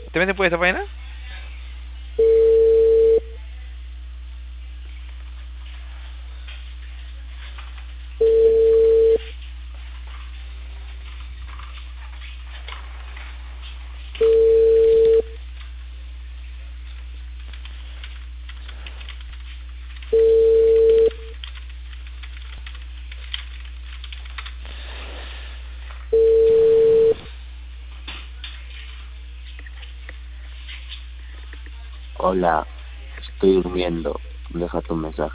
¿Te metes por esta página? Hola, estoy durmiendo. Deja tu mensaje.